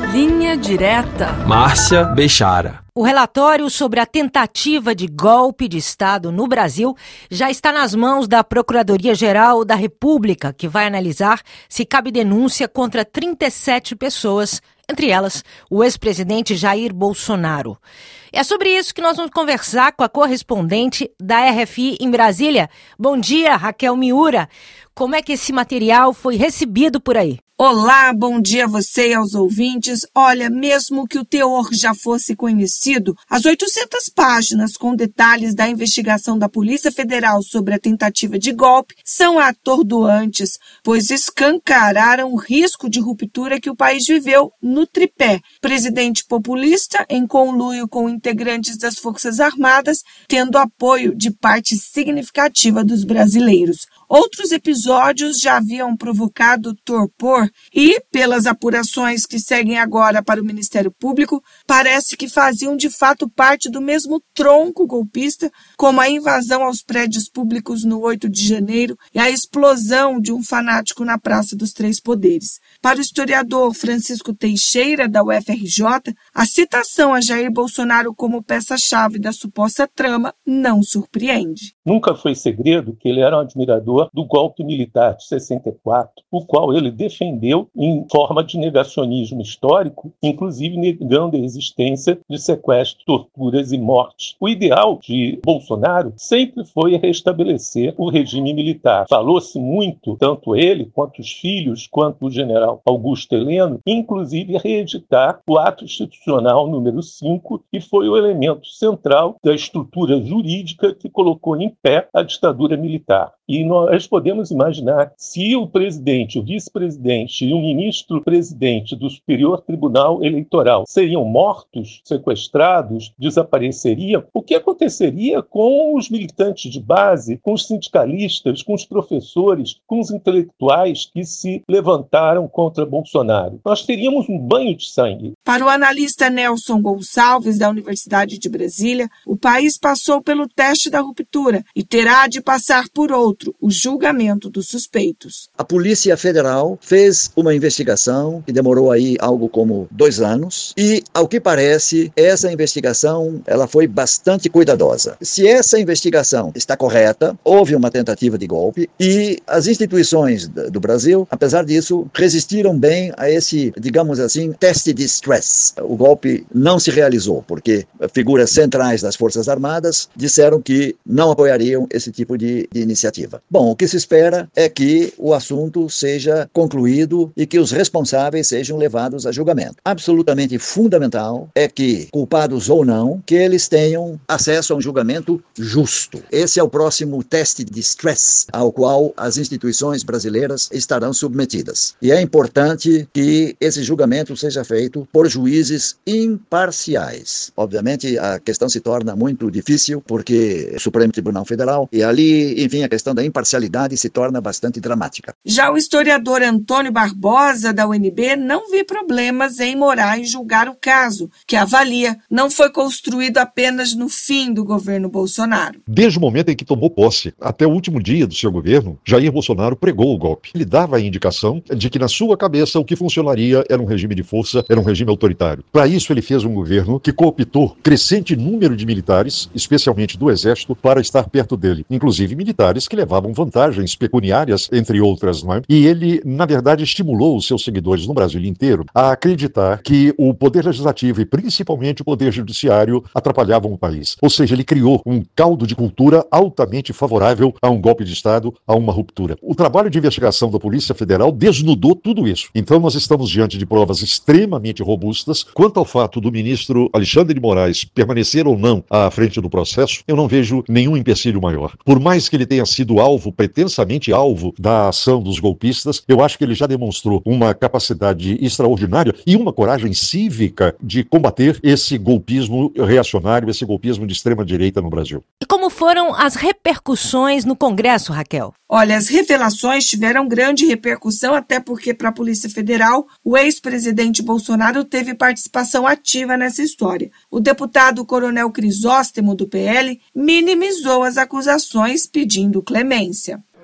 Linha Direta. Márcia Bechara. O relatório sobre a tentativa de golpe de Estado no Brasil já está nas mãos da Procuradoria-Geral da República, que vai analisar se cabe denúncia contra 37 pessoas, entre elas o ex-presidente Jair Bolsonaro. É sobre isso que nós vamos conversar com a correspondente da RFI em Brasília. Bom dia, Raquel Miura. Como é que esse material foi recebido por aí? Olá, bom dia a você e aos ouvintes. Olha, mesmo que o teor já fosse conhecido, as 800 páginas com detalhes da investigação da Polícia Federal sobre a tentativa de golpe são atordoantes, pois escancararam o risco de ruptura que o país viveu no tripé. Presidente populista em conluio com integrantes das Forças Armadas, tendo apoio de parte significativa dos brasileiros. Outros episódios já haviam provocado torpor e, pelas apurações que seguem agora para o Ministério Público, parece que faziam de fato parte do mesmo tronco golpista, como a invasão aos prédios públicos no 8 de janeiro e a explosão de um fanático na Praça dos Três Poderes. Para o historiador Francisco Teixeira, da UFRJ, a citação a Jair Bolsonaro como peça-chave da suposta trama não surpreende. Nunca foi segredo que ele era um admirador do golpe militar de 64, o qual ele defendeu em forma de negacionismo histórico, inclusive negando a existência de sequestros, torturas e mortes. O ideal de Bolsonaro sempre foi restabelecer o regime militar. Falou-se muito, tanto ele, quanto os filhos, quanto o general Augusto Heleno, inclusive reeditar o ato institucional número 5, que foi o elemento central da estrutura jurídica que colocou em pé a ditadura militar. E nós podemos imaginar, se o presidente, o vice-presidente e o ministro-presidente do Superior Tribunal Eleitoral seriam mortos, sequestrados, desapareceriam, o que aconteceria com os militantes de base, com os sindicalistas, com os professores, com os intelectuais que se levantaram contra Bolsonaro? Nós teríamos um banho de sangue. Para o analista Nelson Gonçalves, da Universidade de Brasília, o país passou pelo teste da ruptura e terá de passar por outro, o julgamento dos suspeitos. A Polícia Federal fez uma investigação que demorou aí algo como 2 anos e, ao que parece, essa investigação ela foi bastante cuidadosa. Se essa investigação está correta, houve uma tentativa de golpe e as instituições do Brasil, apesar disso, resistiram bem a esse, digamos assim, teste de stress. O golpe não se realizou porque figuras centrais das Forças Armadas disseram que não apoiariam esse tipo de iniciativa. Bom, o que se espera é que o assunto seja concluído e que os responsáveis sejam levados a julgamento. Absolutamente fundamental é que, culpados ou não, que eles tenham acesso a um julgamento justo. Esse é o próximo teste de stress ao qual as instituições brasileiras estarão submetidas. E é importante que esse julgamento seja feito por juízes imparciais. Obviamente, a questão se torna muito difícil porque o Supremo Tribunal Federal e ali, enfim, a questão da imparcialidade se torna bastante dramática. Já o historiador Antônio Barbosa, da UNB, não vê problemas em morar e julgar o caso, que avalia não foi construído apenas no fim do governo Bolsonaro. Desde o momento em que tomou posse, até o último dia do seu governo, Jair Bolsonaro pregou o golpe. Ele dava a indicação de que na sua cabeça o que funcionaria era um regime de força, era um regime autoritário. Para isso ele fez um governo que cooptou crescente número de militares, especialmente do Exército, para estar perto dele, inclusive militares que levavam vantagens pecuniárias, entre outras, não é? E ele, na verdade, estimulou os seus seguidores no Brasil inteiro a acreditar que o poder legislativo e principalmente o poder judiciário atrapalhavam o país. Ou seja, ele criou um caldo de cultura altamente favorável a um golpe de Estado, a uma ruptura. O trabalho de investigação da Polícia Federal desnudou tudo isso. Então nós estamos diante de provas extremamente robustas. Quanto ao fato do ministro Alexandre de Moraes permanecer ou não à frente do processo, eu não vejo nenhum empecilho maior. Por mais que ele tenha sido alvo, pretensamente alvo da ação dos golpistas, eu acho que ele já demonstrou uma capacidade extraordinária e uma coragem cívica de combater esse golpismo reacionário, esse golpismo de extrema-direita no Brasil. E como foram as repercussões no Congresso, Raquel? Olha, as revelações tiveram grande repercussão, até porque, para a Polícia Federal, o ex-presidente Bolsonaro teve participação ativa nessa história. O deputado Coronel Crisóstomo, do PL, minimizou as acusações pedindo clemência.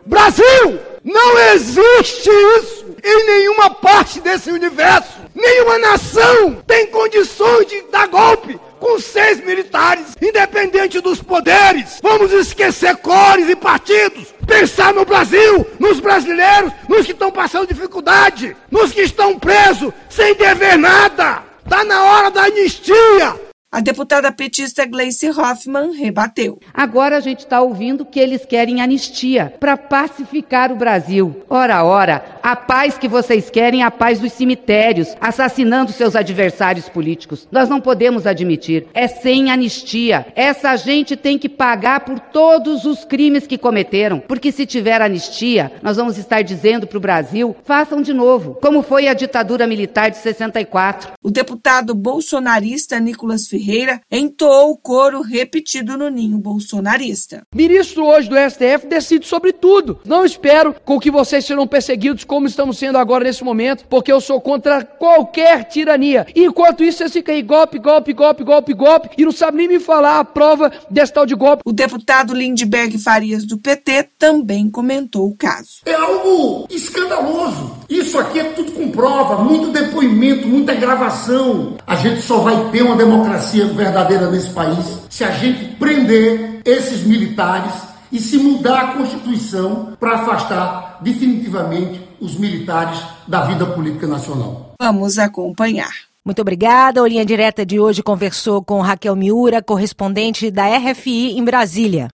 Brasil! Não existe isso em nenhuma parte desse universo. Nenhuma nação tem condições de dar golpe com 6 militares, independente dos poderes. Vamos esquecer cores e partidos. Pensar no Brasil, nos brasileiros, nos que estão passando dificuldade, nos que estão presos sem dever nada. Está na hora da anistia. A deputada petista Gleice Hoffmann rebateu. Agora a gente está ouvindo que eles querem anistia para pacificar o Brasil. Ora, a paz que vocês querem é a paz dos cemitérios, assassinando seus adversários políticos. Nós não podemos admitir. É sem anistia. Essa gente tem que pagar por todos os crimes que cometeram. Porque se tiver anistia, nós vamos estar dizendo para o Brasil, façam de novo, como foi a ditadura militar de 64. O deputado bolsonarista Nicolas Ferreira entoou o coro repetido no ninho bolsonarista. Ministro hoje do STF decide sobre tudo. Não espero com que vocês serão perseguidos como estamos sendo agora nesse momento, porque eu sou contra qualquer tirania. E enquanto isso, vocês ficam aí golpe, e não sabem nem me falar a prova desse tal de golpe. O deputado Lindbergh Farias, do PT, também comentou o caso. É algo escandaloso. Isso aqui é tudo com prova, muito depoimento, muita gravação. A gente só vai ter uma democracia verdadeira nesse país se a gente prender esses militares e se mudar a Constituição para afastar definitivamente os militares da vida política nacional. Vamos acompanhar. Muito obrigada. O Linha Direta de hoje conversou com Raquel Miura, correspondente da RFI em Brasília.